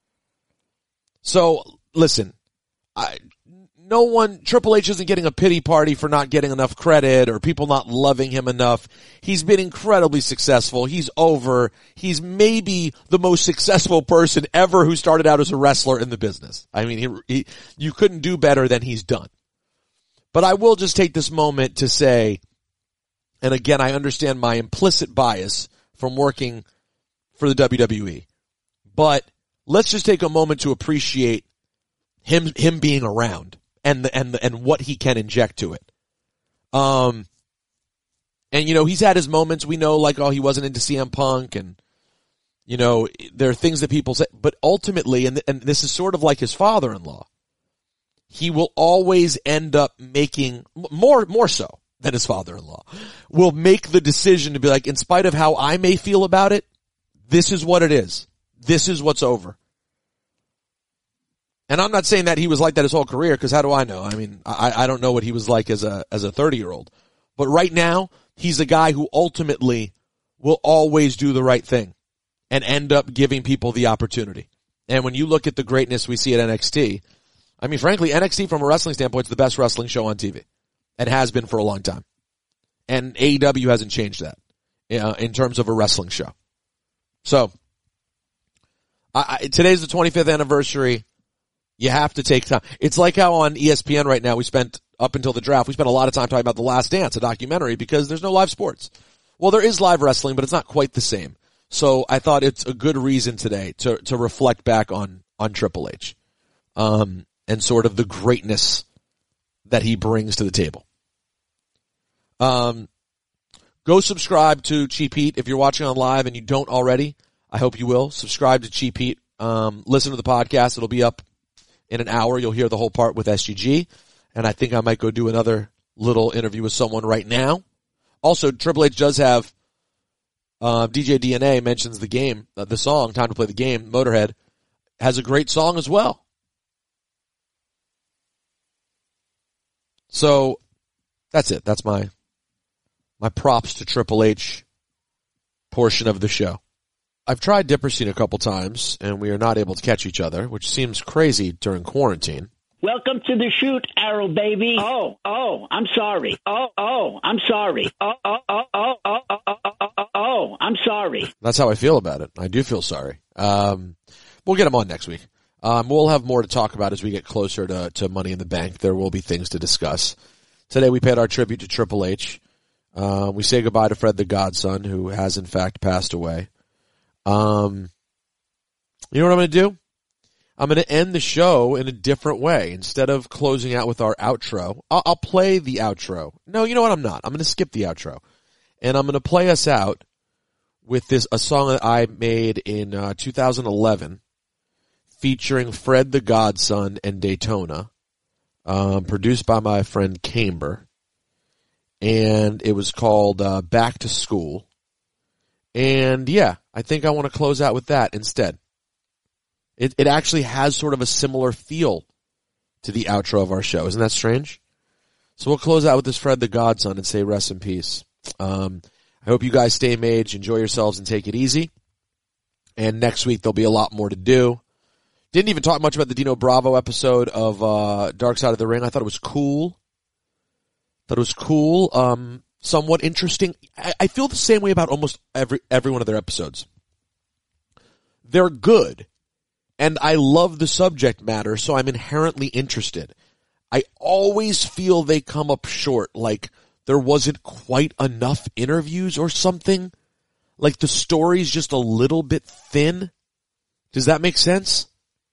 So listen, I, no one, Triple H isn't getting a pity party for not getting enough credit or people not loving him enough. He's been incredibly successful. He's over. He's maybe the most successful person ever who started out as a wrestler in the business. I mean, he, he, you couldn't do better than he's done. But I will just take this moment to say, and again, I understand my implicit bias from working for the W W E, but let's just take a moment to appreciate him, him being around. And the, and the, and what he can inject to it. Um, and you know, he's had his moments. We know, like, oh, he wasn't into C M Punk, and you know, there are things that people say, but ultimately, and and this is sort of like his father-in-law, he will always end up making more more so than his father-in-law will make the decision to be like, in spite of how I may feel about it, this is what it is. This is what's over. And I'm not saying that he was like that his whole career, because how do I know? I mean, I, I don't know what he was like as a as a thirty-year-old. But right now, he's a guy who ultimately will always do the right thing and end up giving people the opportunity. And when you look at the greatness we see at N X T, I mean, frankly, N X T from a wrestling standpoint is the best wrestling show on T V. And has been for a long time. And A E W hasn't changed that uh, in terms of a wrestling show. So, I, I, today's the twenty-fifth anniversary. You have to take time. It's like how on E S P N right now, we spent, up until the draft, we spent a lot of time talking about The Last Dance, a documentary, because there's no live sports. Well, there is live wrestling, but it's not quite the same. So I thought it's a good reason today to, to reflect back on, on Triple H, um, and sort of the greatness that he brings to the table. Um, go subscribe to Cheap Heat if you're watching on live and you don't already. I hope you will. Subscribe to Cheap Heat. Um, listen to the podcast. It'll be up in an hour. You'll hear the whole part with S G G. And I think I might go do another little interview with someone right now. Also, Triple H does have, uh, D J D N A mentions the game, uh, the song, Time to Play the Game, Motorhead, has a great song as well. So, that's it. That's my, my props to Triple H portion of the show. I've tried Dipperstein a couple times, and we are not able to catch each other, which seems crazy during quarantine. Welcome to the shoot, Arrow baby. Oh, oh, I'm sorry. Oh, oh, I'm sorry. Oh, oh, oh, oh, oh, oh, oh, oh, oh, oh, I'm sorry. That's how I feel about it. I do feel sorry. Um, we'll get him on next week. Um, we'll have more to talk about as we get closer to, to Money in the Bank. There will be things to discuss. Today we paid our tribute to Triple H. Uh, we say goodbye to Fred the Godson, who has in fact passed away. Um, you know what I'm going to do? I'm going to end the show in a different way. Instead of closing out with our outro, I'll, I'll play the outro. No, you know what? I'm not. I'm going to skip the outro. And I'm going to play us out with this, a song that I made in uh, two thousand eleven featuring Fred the Godson and Daytona, um, produced by my friend Camber. And it was called uh, Back to School. And yeah, I think I want to close out with that instead. It, it actually has sort of a similar feel to the outro of our show. Isn't that strange? So we'll close out with this Fred the Godson and say rest in peace. Um, I hope you guys stay mage, enjoy yourselves, and take it easy. And next week there'll be a lot more to do. Didn't even talk much about the Dino Bravo episode of uh, Dark Side of the Ring. I thought it was cool. Thought it was cool. Um, somewhat interesting. I, I feel the same way about almost every every one of their episodes. They're good. And I love the subject matter, so I'm inherently interested. I always feel they come up short, like there wasn't quite enough interviews or something. Like the story's just a little bit thin. Does that make sense?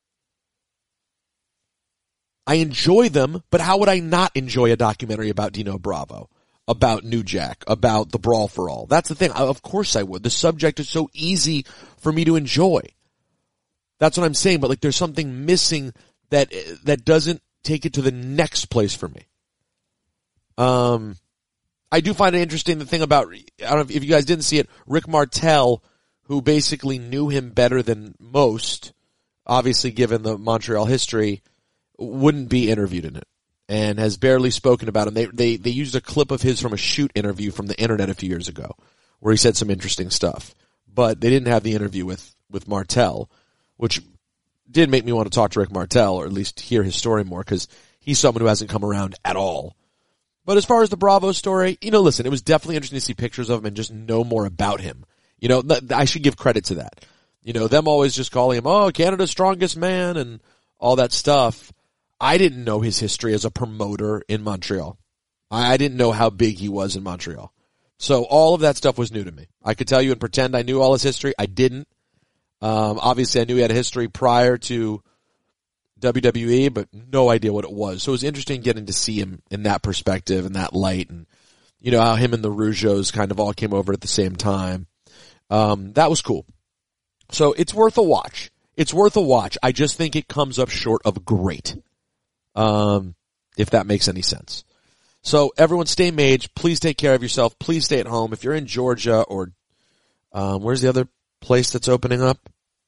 I enjoy them, but how would I not enjoy a documentary about Dino Bravo, about New Jack, about the Brawl for All? That's the thing. Of course I would. The subject is so easy for me to enjoy. That's what I'm saying, but like there's something missing that that doesn't take it to the next place for me. Um, I do find it interesting the thing about, I don't know if you guys didn't see it, Rick Martel, who basically knew him better than most, obviously given the Montreal history, wouldn't be interviewed in it and has barely spoken about him. They they they used a clip of his from a shoot interview from the internet a few years ago where he said some interesting stuff, but they didn't have the interview with with Martel, which did make me want to talk to Rick Martel, or at least hear his story more, because he's someone who hasn't come around at all. But as far as the Bravo story, you know, listen, it was definitely interesting to see pictures of him and just know more about him. You know, th- I should give credit to that. You know, them always just calling him, oh, Canada's strongest man and all that stuff. I didn't know his history as a promoter in Montreal. I, I didn't know how big he was in Montreal. So all of that stuff was new to me. I could tell you and pretend I knew all his history. I didn't. Um, obviously I knew he had a history prior to W W E, but no idea what it was. So it was interesting getting to see him in that perspective and that light, and you know how him and the Rougeaus kind of all came over at the same time. Um, that was cool. So it's worth a watch. It's worth a watch. I just think it comes up short of great. Um, if that makes any sense. So everyone stay mage. Please take care of yourself. Please stay at home. If you're in Georgia or, um, where's the other place that's opening up?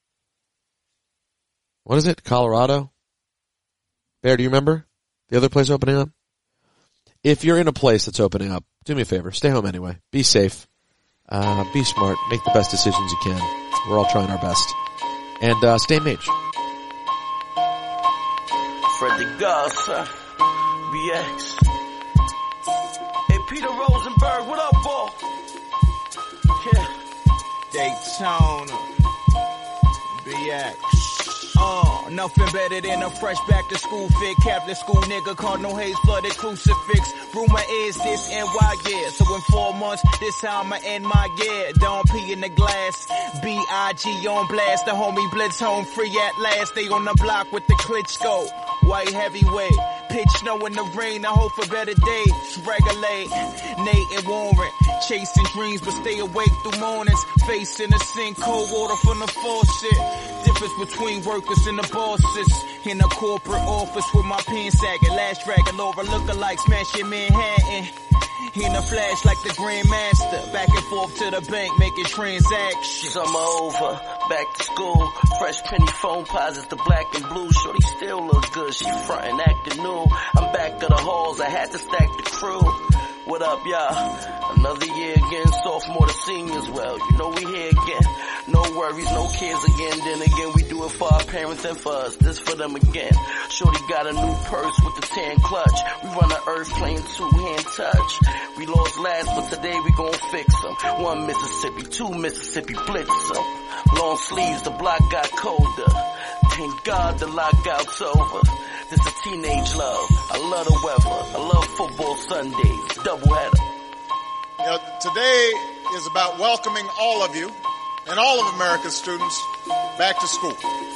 What is it? Colorado? Bear, do you remember the other place opening up? If you're in a place that's opening up, do me a favor. Stay home anyway. Be safe. Uh, be smart. Make the best decisions you can. We're all trying our best. And, uh, stay mage. Fred the Godson, B X. Hey, Peter Rosenberg, what up, boy? Yeah. Daytona, B X. Uh, nothing better than a fresh back to school fit. Catholic school nigga, cardinal haze, flooded crucifix. Rumor is this N Y, yeah. So in four months, this time I end my year. Don't pee in the glass. B I G on blast. The homie Blitz home free at last. They on the block with the Klitschko. White heavyweight. Pitch snow in the rain. I hope for better days. Regulate. Nate and Warren. Chasing dreams, but stay awake through mornings. Facing the sink, cold water from the faucet. Difference between workers and the bosses. In a corporate office with my pen sagging. Last dragon Laura lookalike smashing Manhattan. In a flash like the Grandmaster. Back and forth to the bank making transactions. Summer over, back to school. Fresh penny phone posits, the black and blue. Shorty still look good, she frontin' acting new. I'm back of the halls, I had to stack the crew. What up, y'all? Another year again, sophomore to seniors. Well, you know we here again. No worries, no kids again. Then again, we do it for our parents and for us. This for them again. Shorty got a new purse with the tan clutch. We run an earth playing two-hand touch. We lost last, but today we gon' fix them. One Mississippi, two Mississippi, blitz them. Long sleeves, the block got colder. Thank God the lockout's over. This is teenage love. I love the weather. I love football Sundays. Doubleheader. You know, today is about welcoming all of you and all of America's students back to school.